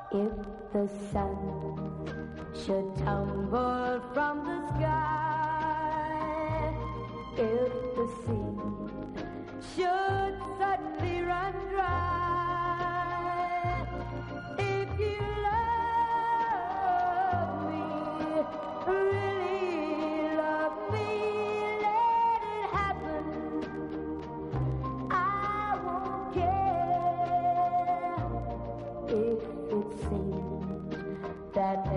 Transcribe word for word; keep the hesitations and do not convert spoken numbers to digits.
If the sun should tumble from the sky, if the sea should suddenly run dry, if you love me, really love me, let it happen. I won't care if it seems that